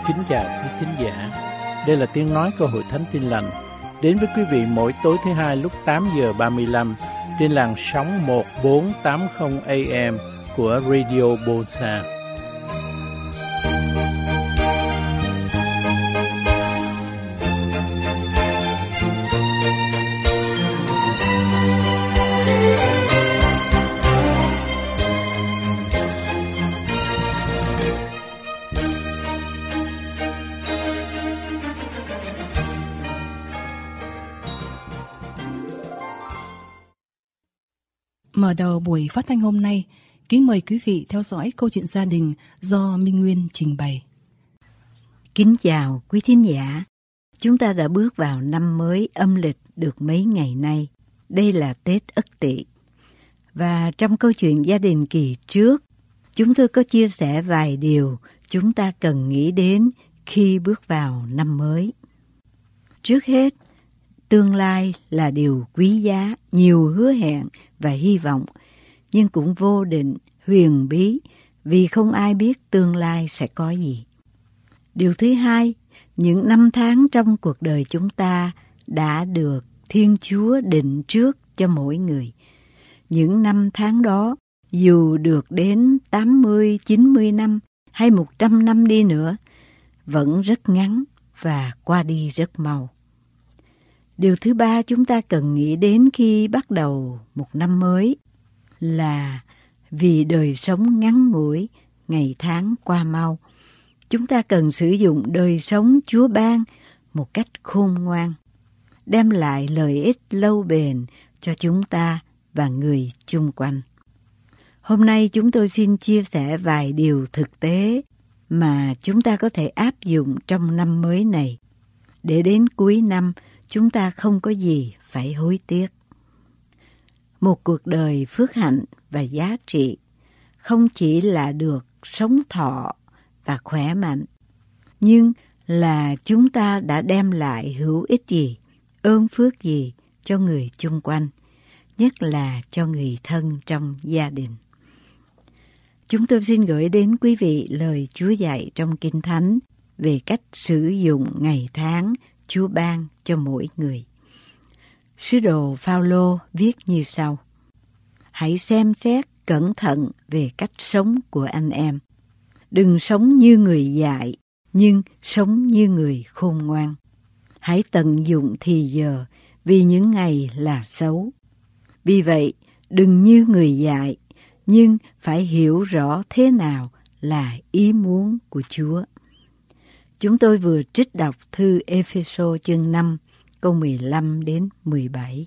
Kính chào quý thính giả. Đây là tiếng nói của Hội Thánh Tin Lành, đến với quý vị mỗi tối thứ hai lúc 8 giờ 35 trên làn sóng 1480 AM của Radio Bosa. Mở đầu buổi phát thanh hôm nay, kính mời quý vị theo dõi câu chuyện gia đình do Minh Nguyên trình bày. Kính chào quý thính giả. Chúng ta đã bước vào năm mới âm lịch được mấy ngày nay. Đây là Tết Ất Tỵ. Và trong câu chuyện gia đình kỳ trước, chúng tôi có chia sẻ vài điều chúng ta cần nghĩ đến khi bước vào năm mới. Trước hết, tương lai là điều quý giá, nhiều hứa hẹn và hy vọng, nhưng cũng vô định, huyền bí, vì không ai biết tương lai sẽ có gì. Điều thứ hai, những năm tháng trong cuộc đời chúng ta đã được Thiên Chúa định trước cho mỗi người. Những năm tháng đó, dù được đến 80, 90 năm hay 100 năm đi nữa, vẫn rất ngắn và qua đi rất mau. Điều thứ ba chúng ta cần nghĩ đến khi bắt đầu một năm mới là vì đời sống ngắn ngủi, ngày tháng qua mau. Chúng ta cần sử dụng đời sống Chúa ban một cách khôn ngoan, đem lại lợi ích lâu bền cho chúng ta và người chung quanh. Hôm nay chúng tôi xin chia sẻ vài điều thực tế mà chúng ta có thể áp dụng trong năm mới này, để đến cuối năm chúng ta không có gì phải hối tiếc. Một cuộc đời phước hạnh và giá trị không chỉ là được sống thọ và khỏe mạnh, nhưng là chúng ta đã đem lại hữu ích gì, ơn phước gì cho người chung quanh, nhất là cho người thân trong gia đình. Chúng tôi xin gửi đến quý vị lời Chúa dạy trong Kinh Thánh về cách sử dụng ngày tháng Chúa ban cho mỗi người. Sứ đồ Phao-lô viết như sau: hãy xem xét cẩn thận về cách sống của anh em. Đừng sống như người dại, nhưng sống như người khôn ngoan. Hãy tận dụng thì giờ, vì những ngày là xấu. Vì vậy, đừng như người dại, nhưng phải hiểu rõ thế nào là ý muốn của Chúa. Chúng tôi vừa trích đọc thư Ê-phê-sô chương 5, câu 15 đến 17.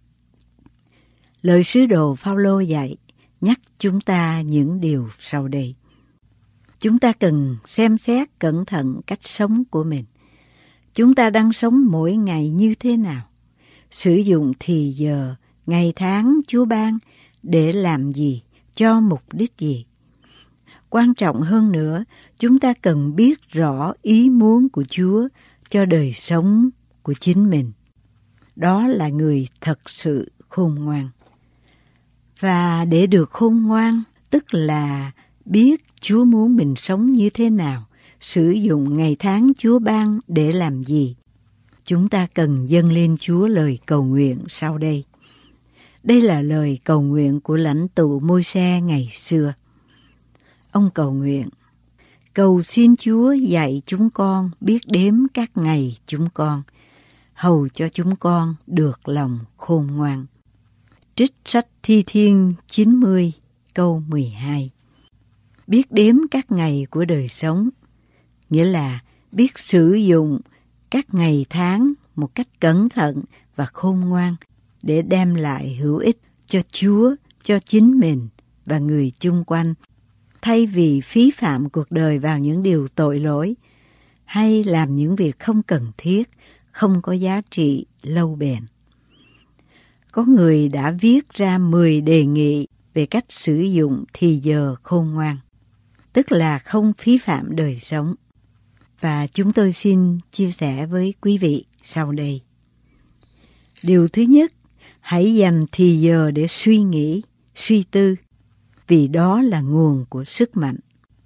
Lời sứ đồ Phao-lô dạy nhắc chúng ta những điều sau đây. Chúng ta cần xem xét cẩn thận cách sống của mình. Chúng ta đang sống mỗi ngày như thế nào? Sử dụng thì giờ, ngày tháng Chúa ban để làm gì, cho mục đích gì? Quan trọng hơn nữa, chúng ta cần biết rõ ý muốn của Chúa cho đời sống của chính mình. Đó là người thật sự khôn ngoan. Và để được khôn ngoan, tức là biết Chúa muốn mình sống như thế nào, sử dụng ngày tháng Chúa ban để làm gì. Chúng ta cần dâng lên Chúa lời cầu nguyện sau đây. Đây là lời cầu nguyện của lãnh tụ Môi-se ngày xưa. Ông cầu nguyện: cầu xin Chúa dạy chúng con biết đếm các ngày chúng con, hầu cho chúng con được lòng khôn ngoan. Trích sách Thi Thiên 90, câu 12. Biết đếm các ngày của đời sống, nghĩa là biết sử dụng các ngày tháng một cách cẩn thận và khôn ngoan để đem lại hữu ích cho Chúa, cho chính mình và người chung quanh, thay vì phí phạm cuộc đời vào những điều tội lỗi hay làm những việc không cần thiết, không có giá trị lâu bền. Có người đã viết ra 10 đề nghị về cách sử dụng thì giờ khôn ngoan, tức là không phí phạm đời sống. Và chúng tôi xin chia sẻ với quý vị sau đây. Điều thứ nhất, hãy dành thì giờ để suy nghĩ, suy tư, vì đó là nguồn của sức mạnh.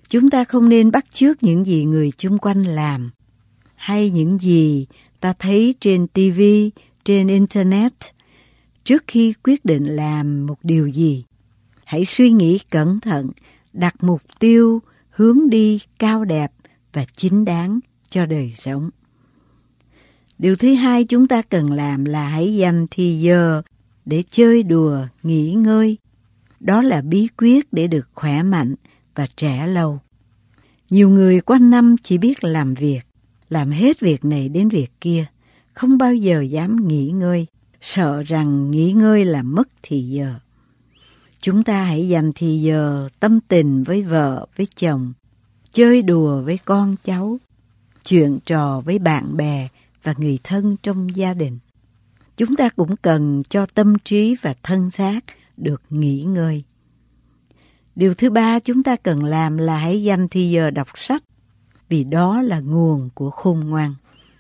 Chúng ta không nên bắt chước những gì người chung quanh làm, hay những gì ta thấy trên TV, trên Internet. Trước khi quyết định làm một điều gì, hãy suy nghĩ cẩn thận, đặt mục tiêu, hướng đi cao đẹp và chính đáng cho đời sống. Điều thứ hai chúng ta cần làm là hãy dành thì giờ để chơi đùa, nghỉ ngơi. Đó là bí quyết để được khỏe mạnh và trẻ lâu. Nhiều người quanh năm chỉ biết làm việc, làm hết việc này đến việc kia, không bao giờ dám nghỉ ngơi, sợ rằng nghỉ ngơi là mất thì giờ. Chúng ta hãy dành thì giờ tâm tình với vợ, với chồng, chơi đùa với con cháu, chuyện trò với bạn bè và người thân trong gia đình. Chúng ta cũng cần cho tâm trí và thân xác được nghỉ ngơi. Điều thứ ba chúng ta cần làm là hãy dành thì giờ đọc sách, vì đó là nguồn của khôn ngoan.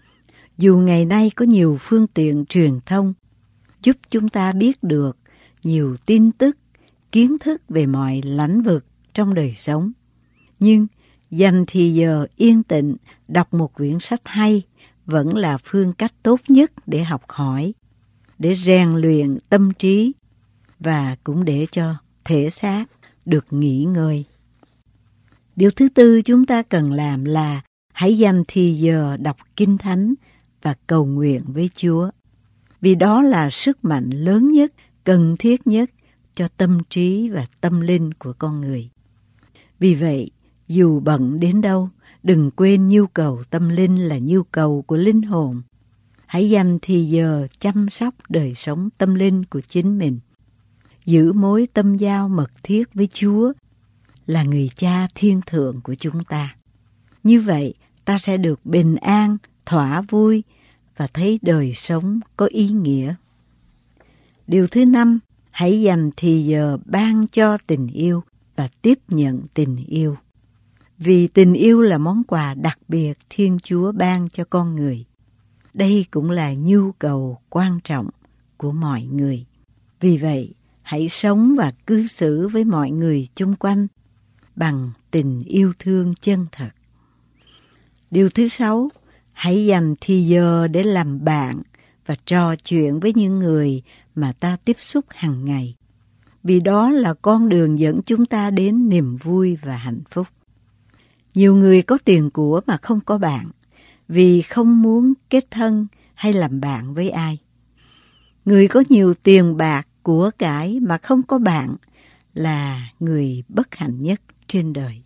Dù ngày nay có nhiều phương tiện truyền thông giúp chúng ta biết được nhiều tin tức, kiến thức về mọi lĩnh vực trong đời sống, nhưng dành thì giờ yên tĩnh đọc một quyển sách hay vẫn là phương cách tốt nhất để học hỏi, để rèn luyện tâm trí và cũng để cho thể xác được nghỉ ngơi. Điều thứ tư chúng ta cần làm là hãy dành thì giờ đọc Kinh Thánh và cầu nguyện với Chúa, vì đó là sức mạnh lớn nhất, cần thiết nhất cho tâm trí và tâm linh của con người. Vì vậy, dù bận đến đâu, đừng quên nhu cầu tâm linh là nhu cầu của linh hồn. Hãy dành thì giờ chăm sóc đời sống tâm linh của chính mình. Giữ mối tâm giao mật thiết với Chúa là người Cha thiên thượng của chúng ta. Như vậy, ta sẽ được bình an, thỏa vui và thấy đời sống có ý nghĩa. Điều thứ năm, hãy dành thì giờ ban cho tình yêu và tiếp nhận tình yêu. Vì tình yêu là món quà đặc biệt Thiên Chúa ban cho con người. Đây cũng là nhu cầu quan trọng của mọi người. Vì vậy, hãy sống và cư xử với mọi người chung quanh bằng tình yêu thương chân thật. Điều thứ sáu, hãy dành thì giờ để làm bạn và trò chuyện với những người mà ta tiếp xúc hàng ngày. Vì đó là con đường dẫn chúng ta đến niềm vui và hạnh phúc. Nhiều người có tiền của mà không có bạn, vì không muốn kết thân hay làm bạn với ai. Người có nhiều tiền bạc, của cải mà không có bạn là người bất hạnh nhất trên đời.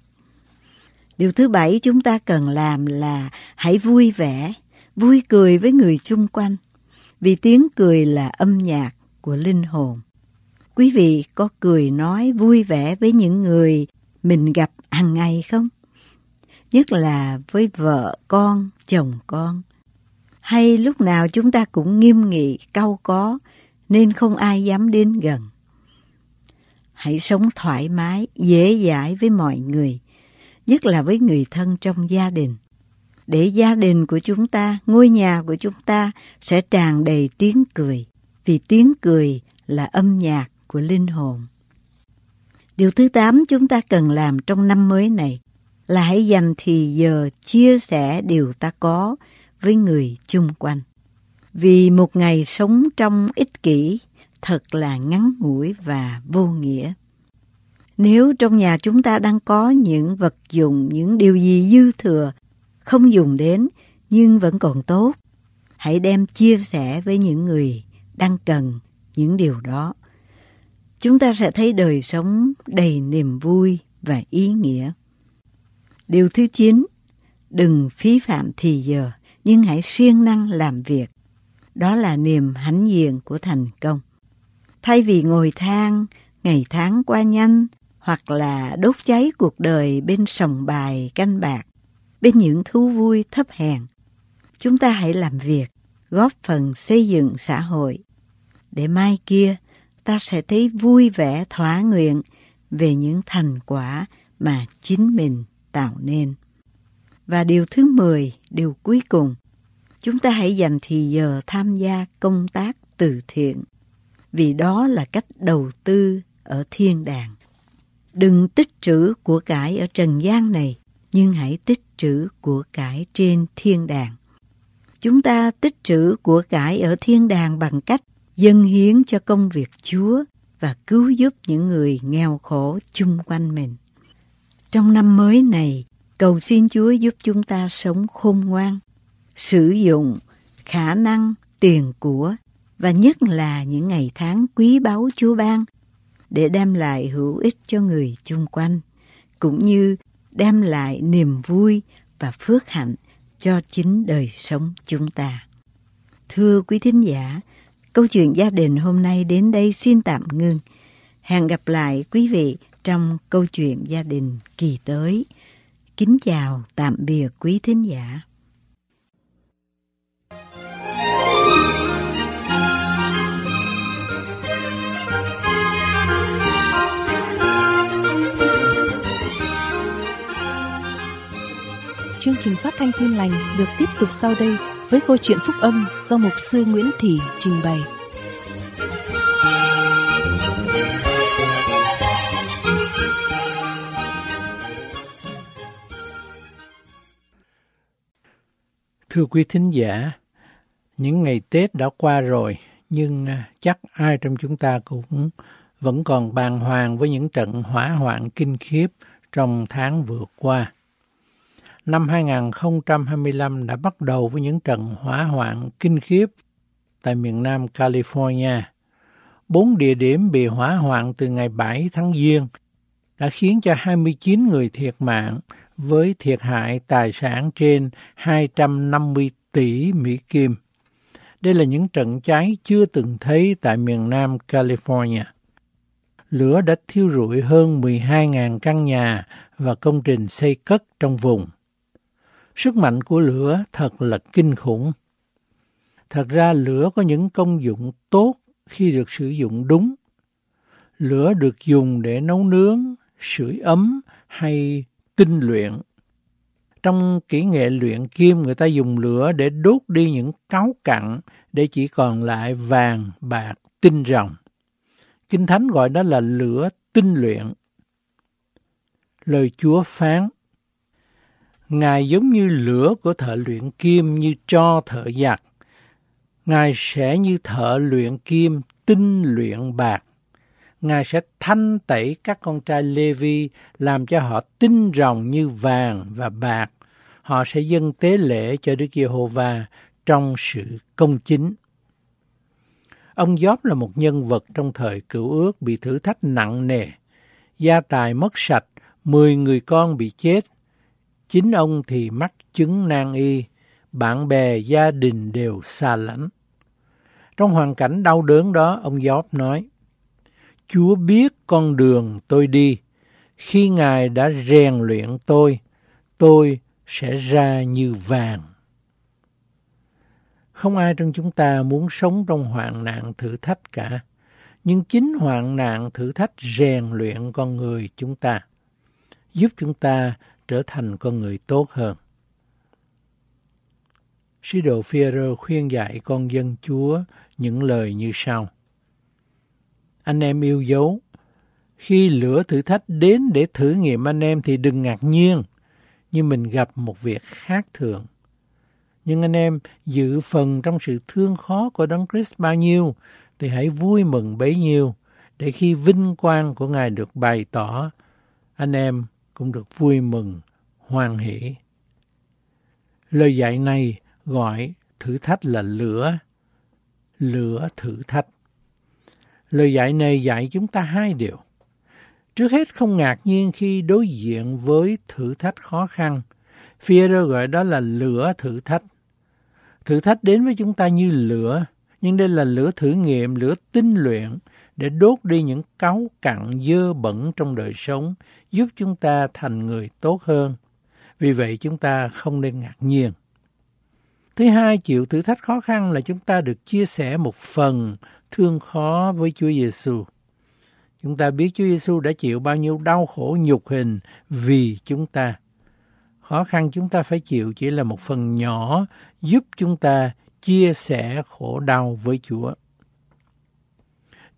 Điều thứ bảy chúng ta cần làm là hãy vui vẻ, vui cười với người chung quanh, vì tiếng cười là âm nhạc của linh hồn. Quý vị có cười nói vui vẻ với những người mình gặp hàng ngày không? Nhất là với vợ con, chồng con. Hay lúc nào chúng ta cũng nghiêm nghị, cau có, nên không ai dám đến gần. Hãy sống thoải mái, dễ dãi với mọi người, nhất là với người thân trong gia đình. Để gia đình của chúng ta, ngôi nhà của chúng ta sẽ tràn đầy tiếng cười, vì tiếng cười là âm nhạc của linh hồn. Điều thứ 8 chúng ta cần làm trong năm mới này là hãy dành thì giờ chia sẻ điều ta có với người chung quanh. Vì một ngày sống trong ích kỷ thật là ngắn ngủi và vô nghĩa. Nếu trong nhà chúng ta đang có những vật dụng, những điều gì dư thừa, không dùng đến nhưng vẫn còn tốt, hãy đem chia sẻ với những người đang cần những điều đó. Chúng ta sẽ thấy đời sống đầy niềm vui và ý nghĩa. Điều thứ 9, đừng phí phạm thì giờ, nhưng hãy siêng năng làm việc. Đó là niềm hãnh diện của thành công. Thay vì ngồi than, ngày tháng qua nhanh, hoặc là đốt cháy cuộc đời bên sòng bài canh bạc, bên những thú vui thấp hèn, chúng ta hãy làm việc, góp phần xây dựng xã hội. Để mai kia, ta sẽ thấy vui vẻ thỏa nguyện về những thành quả mà chính mình tạo nên. Và điều thứ 10, điều cuối cùng, chúng ta hãy dành thì giờ tham gia công tác từ thiện, vì đó là cách đầu tư ở thiên đàng. Đừng tích trữ của cải ở trần gian này, nhưng hãy tích trữ của cải trên thiên đàng. Chúng ta tích trữ của cải ở thiên đàng bằng cách dâng hiến cho công việc Chúa và cứu giúp những người nghèo khổ chung quanh mình. Trong năm mới này, cầu xin Chúa giúp chúng ta sống khôn ngoan, sử dụng khả năng, tiền của và nhất là những ngày tháng quý báu Chúa ban để đem lại hữu ích cho người chung quanh, cũng như đem lại niềm vui và phước hạnh cho chính đời sống chúng ta. Thưa quý thính giả, câu chuyện gia đình hôm nay đến đây xin tạm ngưng. Hẹn gặp lại quý vị trong câu chuyện gia đình kỳ tới. Kính chào, tạm biệt quý thính giả. Chương trình phát thanh Tin Lành được tiếp tục sau đây với câu chuyện phúc âm do mục sư Nguyễn Thị trình bày. Thưa quý thính giả, những ngày Tết đã qua rồi, nhưng chắc ai trong chúng ta cũng vẫn còn bàng hoàng với những trận hỏa hoạn kinh khiếp trong tháng vừa qua. Năm 2025 đã bắt đầu với những trận hỏa hoạn kinh khiếp tại miền Nam California. 4 địa điểm bị hỏa hoạn từ ngày 7 tháng Giêng đã khiến cho 29 người thiệt mạng với thiệt hại tài sản trên 250 tỷ Mỹ Kim. Đây là những trận cháy chưa từng thấy tại miền Nam California. Lửa đã thiêu rụi hơn 12.000 căn nhà và công trình xây cất trong vùng. Sức mạnh của lửa thật là kinh khủng. Thật ra lửa có những công dụng tốt khi được sử dụng đúng. Lửa được dùng để nấu nướng, sưởi ấm hay tinh luyện. Trong kỹ nghệ luyện kim, người ta dùng lửa để đốt đi những cáu cặn để chỉ còn lại vàng, bạc, tinh ròng. Kinh Thánh gọi đó là lửa tinh luyện. Lời Chúa phán: Ngài giống như lửa của thợ luyện kim, như tro thợ giặt. Ngài sẽ như thợ luyện kim tinh luyện bạc. Ngài sẽ thanh tẩy các con trai Lê-vi, làm cho họ tinh ròng như vàng và bạc. Họ sẽ dâng tế lễ cho Đức Giê-hô-va trong sự công chính. Ông Gióp là một nhân vật trong thời Cựu Ước bị thử thách nặng nề. Gia tài mất sạch, 10 người con bị chết. Chính ông thì mắc chứng nan y, bạn bè, gia đình đều xa lánh. Trong hoàn cảnh đau đớn đó, ông Gióp nói: Chúa biết con đường tôi đi. Khi Ngài đã rèn luyện tôi sẽ ra như vàng. Không ai trong chúng ta muốn sống trong hoạn nạn thử thách cả. Nhưng chính hoạn nạn thử thách rèn luyện con người chúng ta, giúp chúng ta trở thành con người tốt hơn. Sứ đồ Phi-e-rơ khuyên dạy con dân Chúa những lời như sau: Anh em yêu dấu, khi lửa thử thách đến để thử nghiệm anh em thì đừng ngạc nhiên như mình gặp một việc khác thường. Nhưng anh em dự phần trong sự thương khó của Đấng Christ bao nhiêu thì hãy vui mừng bấy nhiêu, để khi vinh quang của Ngài được bày tỏ, anh em cũng được vui mừng, hoan hỷ. Lời dạy này gọi thử thách là lửa thử thách. Lời dạy này dạy chúng ta hai điều. Trước hết, không ngạc nhiên khi đối diện với thử thách khó khăn. Phi-e-rơ gọi đó là lửa thử thách. Thử thách đến với chúng ta như lửa, nhưng đây là lửa thử nghiệm, lửa tinh luyện để đốt đi những cáu cặn dơ bẩn trong đời sống, giúp chúng ta thành người tốt hơn. Vì vậy chúng ta không nên ngạc nhiên. Thứ hai, chịu thử thách khó khăn là chúng ta được chia sẻ một phần thương khó với Chúa Giêsu. Chúng ta biết Chúa Giêsu đã chịu bao nhiêu đau khổ nhục hình vì chúng ta. Khó khăn chúng ta phải chịu chỉ là một phần nhỏ giúp chúng ta chia sẻ khổ đau với Chúa.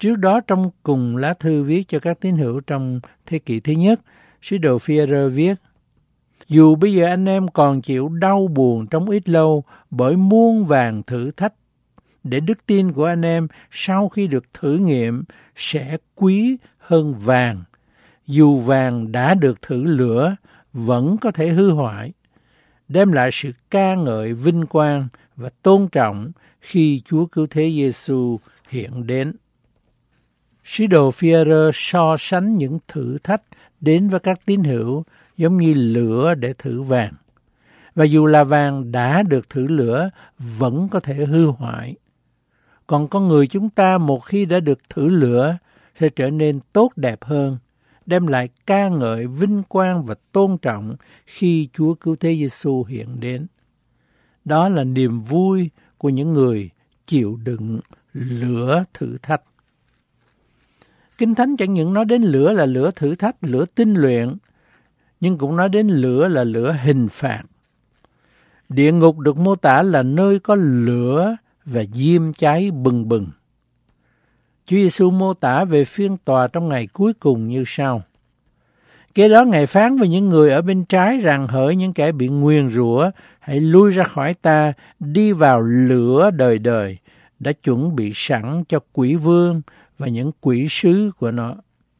Trước đó trong cùng lá thư viết cho các tín hữu trong thế kỷ thứ nhất, sứ đồ Phi-e-rơ viết: dù bây giờ anh em còn chịu đau buồn trong ít lâu bởi muôn vàn thử thách, để đức tin của anh em sau khi được thử nghiệm sẽ quý hơn vàng. Dù vàng đã được thử lửa, vẫn có thể hư hoại, đem lại sự ca ngợi, vinh quang và tôn trọng khi Chúa Cứu Thế Giêsu hiện đến. Sứ đồ Phi-e-rơ so sánh những thử thách đến với các tín hữu giống như lửa để thử vàng. Và dù là vàng đã được thử lửa, vẫn có thể hư hoại. Còn con người chúng ta một khi đã được thử lửa sẽ trở nên tốt đẹp hơn, đem lại ca ngợi, vinh quang và tôn trọng khi Chúa Cứu Thế Giêsu hiện đến. Đó là niềm vui của những người chịu đựng lửa thử thách. Kinh Thánh chẳng những nói đến lửa là lửa thử thách, lửa tinh luyện, nhưng cũng nói đến lửa là lửa hình phạt. Địa ngục được mô tả là nơi có lửa và diêm cháy bừng bừng. Chúa Giêsu mô tả về phiên tòa trong ngày cuối cùng như sau: kế đó Ngài phán với những người ở bên trái rằng: hỡi những kẻ bị nguyền rủa, hãy lui ra khỏi ta, đi vào lửa đời đời, đã chuẩn bị sẵn cho quỷ vương và những quỷ sứ của nó.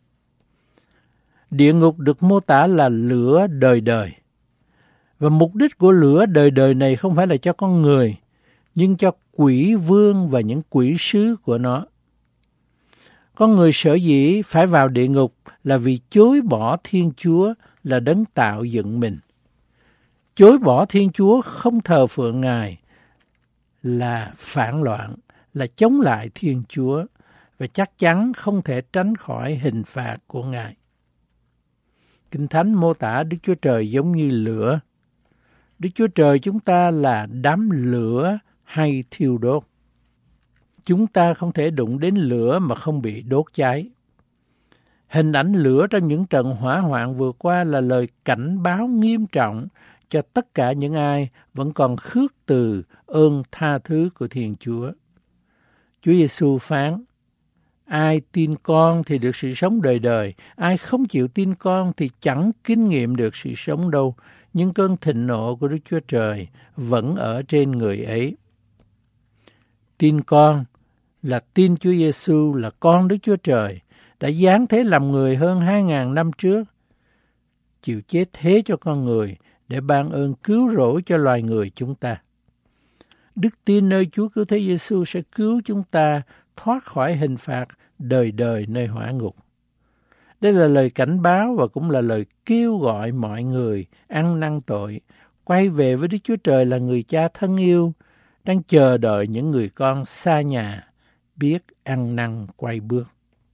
Địa ngục được mô tả là lửa đời đời. Và mục đích của lửa đời đời này không phải là cho con người, nhưng cho quỷ vương và những quỷ sứ của nó. Con người sở dĩ phải vào địa ngục là vì chối bỏ Thiên Chúa là đấng tạo dựng mình. Chối bỏ Thiên Chúa, không thờ phượng Ngài là phản loạn, là chống lại Thiên Chúa và chắc chắn không thể tránh khỏi hình phạt của Ngài. Kinh Thánh mô tả Đức Chúa Trời giống như lửa. Đức Chúa Trời chúng ta là đám lửa hay thiêu đốt. Chúng ta không thể đụng đến lửa mà không bị đốt cháy. Hình ảnh lửa trong những trận hỏa hoạn vừa qua là lời cảnh báo nghiêm trọng cho tất cả những ai vẫn còn khước từ ơn tha thứ của Thiên Chúa. Chúa Giêsu phán: ai tin con thì được sự sống đời đời, ai không chịu tin con thì chẳng kinh nghiệm được sự sống đâu, nhưng cơn thịnh nộ của Đức Chúa Trời vẫn ở trên người ấy. Tin con là tin Chúa Giêsu là con Đức Chúa Trời, đã giáng thế làm người hơn 2.000 năm trước, chịu chết thế cho con người để ban ơn cứu rỗi cho loài người chúng ta. Đức tin nơi Chúa Cứu Thế Giêsu sẽ cứu chúng ta thoát khỏi hình phạt đời đời nơi hỏa ngục. Đây là lời cảnh báo và cũng là lời kêu gọi mọi người ăn năn tội, quay về với Đức Chúa Trời là người cha thân yêu, đang chờ đợi những người con xa nhà biết ăn năn quay bước.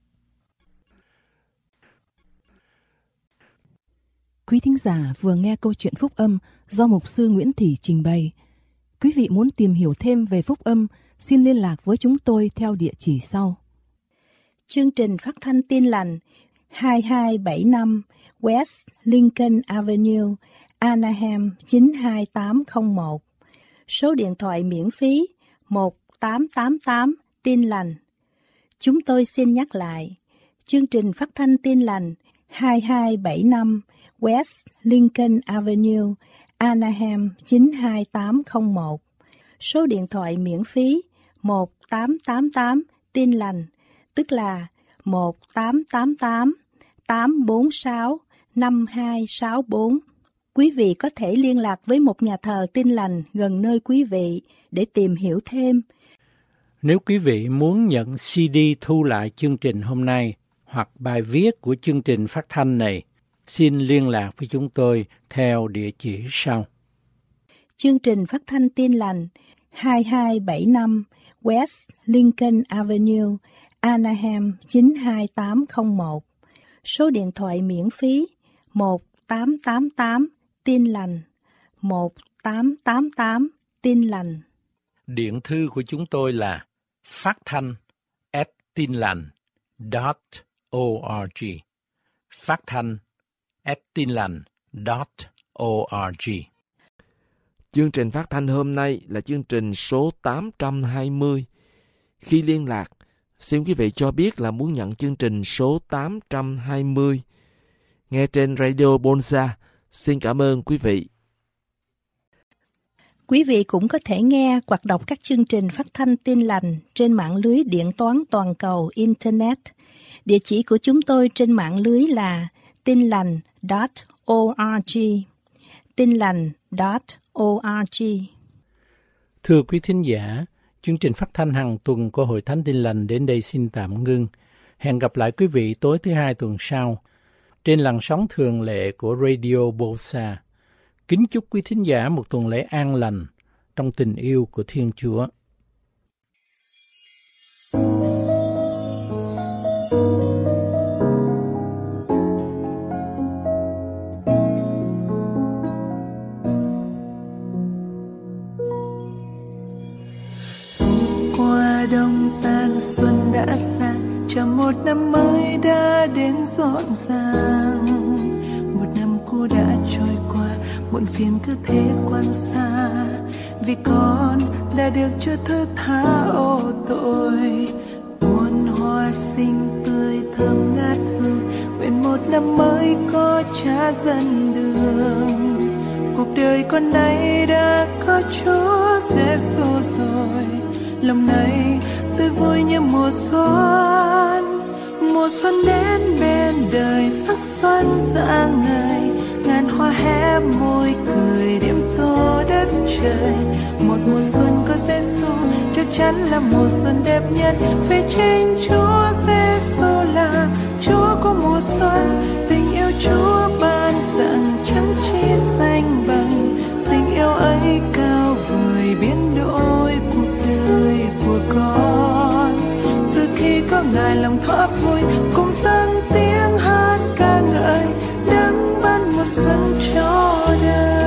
Quý thính giả vừa nghe câu chuyện phúc âm do mục sư Nguyễn Thị trình bày. Quý vị muốn tìm hiểu thêm về phúc âm, xin liên lạc với chúng tôi theo địa chỉ sau. Chương trình phát thanh Tin Lành 2275 West Lincoln Avenue, Anaheim 92801. Số điện thoại miễn phí 1888 Tin Lành. Chúng tôi xin nhắc lại, chương trình phát thanh Tin Lành 2275 West Lincoln Avenue, Anaheim 92801. Số điện thoại miễn phí 1888 Tin Lành, tức là 1888 846 5264. Quý vị có thể liên lạc với một nhà thờ Tin Lành gần nơi quý vị để tìm hiểu thêm. Nếu quý vị muốn nhận CD thu lại chương trình hôm nay hoặc bài viết của chương trình phát thanh này, xin liên lạc với chúng tôi theo địa chỉ sau. Chương trình phát thanh Tin Lành 2275 West Lincoln Avenue, Anaheim 92801. Số điện thoại miễn phí 1888 Tin Lành, 1888 Tin Lành. Điện thư của chúng tôi là phát thanh@tinlành.org. Phát thanh@tinlành.org. Chương trình phát thanh hôm nay là chương trình số 820. Khi liên lạc, Xin quý vị cho biết là muốn nhận chương trình số 820 nghe trên Radio Bonza. Xin cảm ơn quý vị. Quý vị cũng có thể nghe hoặc đọc các chương trình phát thanh Tin Lành trên mạng lưới điện toán toàn cầu Internet. Địa chỉ của chúng tôi trên mạng lưới là tinlành.org. tinlành.org. Thưa quý thính giả, chương trình phát thanh hàng tuần của Hội Thánh Tin Lành đến đây xin tạm ngưng. Hẹn gặp lại quý vị tối thứ Hai tuần sau trên làn sóng thường lệ của Radio Bosa. Kính chúc quý thính giả một tuần lễ an lành trong tình yêu của Thiên Chúa. Qua đông tan xuân đã sang, chờ một năm mới đã đến rộn ràng. Một năm cũ đã trôi qua, muộn phiền cứ thế quan xa. Vì con đã được Chúa thứ tha ô tội, muôn hoa xinh tươi thơm ngát hương. Nguyện một năm mới có Cha dẫn đường. Cuộc đời con nay đã có Chúa Giêsu rồi. Lòng này tôi vui như mùa xuân. Mùa xuân đến bên đời, sắc xuân rạng ngời. Ngàn hoa hé môi cười điểm tô đất trời. Một mùa xuân có Giêsu chắc chắn là mùa xuân đẹp nhất. Vì chính Chúa Giêsu là Chúa của mùa xuân. Tình yêu Chúa ban tặng chẳng chỉ xanh bằng. Tình yêu ấy cao vời biến đổi cuộc đời của con. Từ khi có Ngài lòng thỏa vui, cùng dâng tiếng hát ca ngợi Đấng ban mùa xuân cho đời.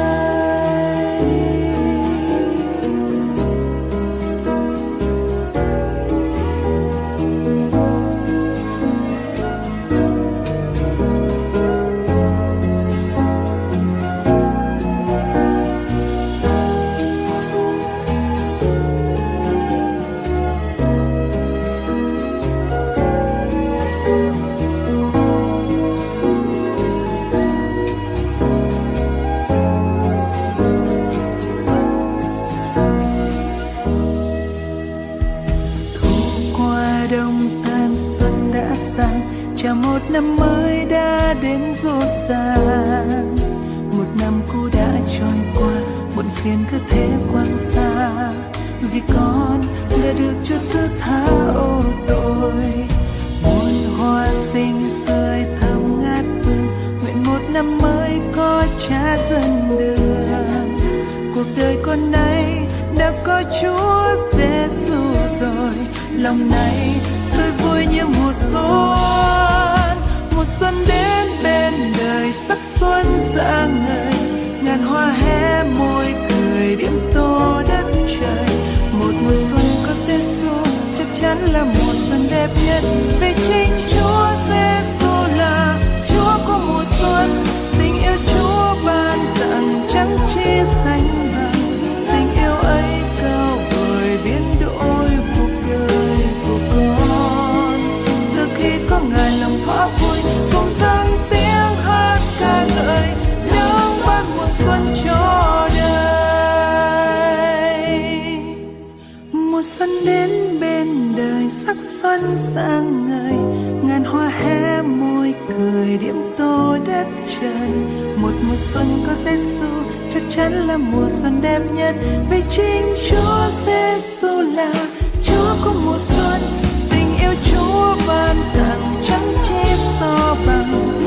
Chào một năm mới đã đến rộn ràng. Một năm cũ đã trôi qua, muộn phiền cứ thế quăng xa. Vì con đã được Chúa thứ tha ô tội, muôn hoa xinh tươi thơm ngát hương. Nguyện một năm mới có Cha dẫn đường. Cuộc đời con nay đã có Chúa Giêsu rồi. Lòng này tôi vui như mùa xuân. Mùa xuân đến bên đời, sắc xuân rạng ngời. Ngàn hoa hé môi cười điểm tô đất trời. Một mùa xuân có Giêsu chắc chắn là mùa xuân đẹp nhất. Vì chính Chúa Giêsu là Chúa của mùa xuân. Tình yêu Chúa ban tặng chẳng chỉ xanh bằng. Tình yêu ấy cao vời biến đổi cuộc đời của con. Từ khi có Ngài lòng thỏa vui, cùng dâng tiếng hát ca ngợi Đấng ban mùa xuân cho đời. Mùa xuân đến bên đời, sắc xuân rạng ngời. Ngàn hoa hé môi cười điểm tô đất trời. Một mùa xuân có Giêsu chắc chắn là mùa xuân đẹp nhất. Vì chính Chúa Giêsu là Chúa của mùa xuân. Tình yêu Chúa ban tặng chẳng chỉ so bằng.